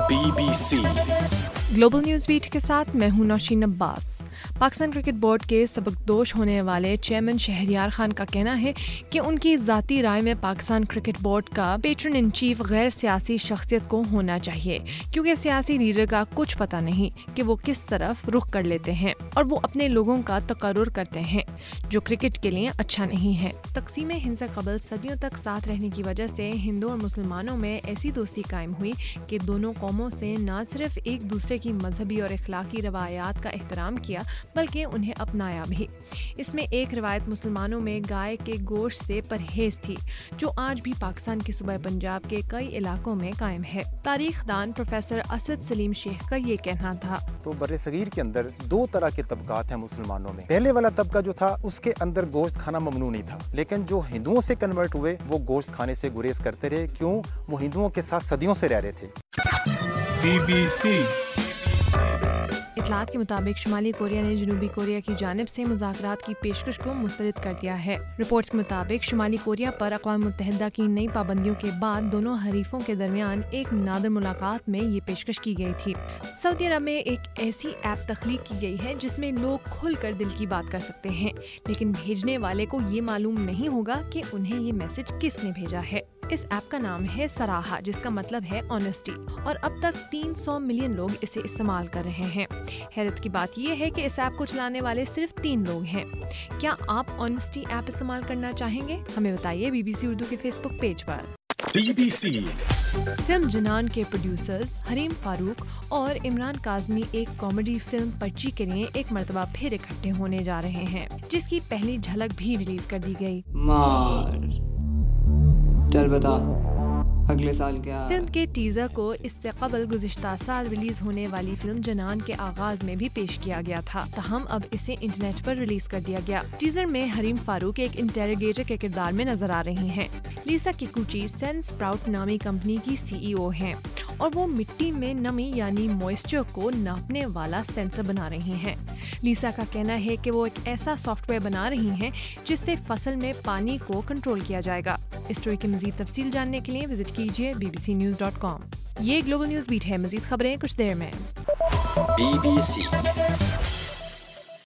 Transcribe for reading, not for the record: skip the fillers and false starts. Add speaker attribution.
Speaker 1: BBC
Speaker 2: global news beat के साथ मैं हूं नौशीन अब्बास। पाकिस्तान क्रिकेट बोर्ड के सबकदोश होने वाले चेयरमैन शहरयार खान का कहना है कि उनकी ज़ाती राय में पाकिस्तान क्रिकेट बोर्ड का पेट्रन इन चीफ गैर सियासी शख्सियत को होना चाहिए, क्योंकि सियासी लीडर का कुछ पता नहीं कि वो किस तरफ रुख कर लेते हैं और वो अपने लोगों का तकर्रुर करते हैं जो क्रिकेट के लिए अच्छा नहीं है। तकसीम हिंद से कबल सदियों तक साथ रहने की वजह से हिंदू और मुसलमानों में ऐसी दोस्ती कायम हुई कि दोनों कौमों से न सिर्फ एक दूसरे की मजहबी और इखलाकी रवायात का एहतराम किया बल्कि उन्हें अपनाया भी। इसमें एक रिवायत मुसलमानों में गाय के गोश्त से परहेज थी, जो आज भी पाकिस्तान के सूबे पंजाब के कई इलाकों में कायम है। तारीख दान प्रोफेसर असद सलीम शेख का ये कहना था।
Speaker 3: तो बर्रे सगीर के अंदर दो तरह के तबकात हैं मुसलमानों में। पहले वाला तबका जो था उसके अंदर गोश्त खाना ममनू नहीं था, लेकिन जो हिंदुओं से कन्वर्ट हुए वो गोश्त खाने से गुरेज करते रहे। क्यों? वो हिंदुओं के साथ सदियों से रह रहे थे।
Speaker 1: BBC
Speaker 2: इतलात के मुताबिक शुमाली कोरिया ने जनूबी कोरिया की जानिब से मुज़ाकरात की पेशकश को मुस्तरद कर दिया है। रिपोर्ट्स के मुताबिक शुमाली कोरिया पर अक़वाम मुत्तहिदा की नई पाबंदियों के बाद दोनों हरीफों के दरमियान एक नादिर मुलाकात में ये पेशकश की गई थी। सऊदी अरब में एक ऐसी ऐप तख्लीक की गई है जिसमें लोग खुलकर दिल की बात कर सकते हैं, लेकिन भेजने वाले को ये मालूम नहीं होगा कि उन्हें ये मैसेज किसने भेजा है। इस ऐप का नाम है सराहा, जिसका मतलब है ऑनेस्टी, और अब तक 300 मिलियन लोग इसे इस्तेमाल कर रहे हैं। हैरत की बात यह है कि इस ऐप को चलाने वाले सिर्फ 3 लोग हैं। क्या आप ऑनेस्टी ऐप इस्तेमाल करना चाहेंगे? हमें बताइए BBC उर्दू के फेसबुक पेज पर।
Speaker 1: BBC
Speaker 2: फिल्म जनान के प्रोड्यूसर्स हरीम फारूक और इमरान काज़मी एक कॉमेडी फिल्म पर्ची के लिए एक मर्तबा फिर इकट्ठे होने जा रहे हैं, जिसकी पहली झलक भी रिलीज कर दी गई।
Speaker 4: चल बता अगले साल क्या?
Speaker 2: फिल्म के टीजर को इससे कबल गुज़िश्ता साल रिलीज होने वाली फिल्म जनान के आगाज में भी पेश किया गया था, ताहम अब इसे इंटरनेट पर रिलीज कर दिया गया। टीजर में हरीम फारूक एक इंटेरोगेटर के किरदार में नजर आ रही हैं। लीसा किकुची सेंस स्प्राउट नामी कंपनी की CEO हैं और वो मिट्टी में नमी यानी मॉइस्चर को नापने वाला सेंसर बना रही हैं। लीसा का कहना है कि वो एक ऐसा सॉफ्टवेयर बना रही हैं जिससे फसल में पानी को कंट्रोल किया जाएगा। इस स्टोरी की मज़ीद तफसील जानने के लिए विजिट कीजिए bbcnews.com। ये ग्लोबल न्यूज़ बीट है। मज़ीद खबरें कुछ देर में।
Speaker 1: BBC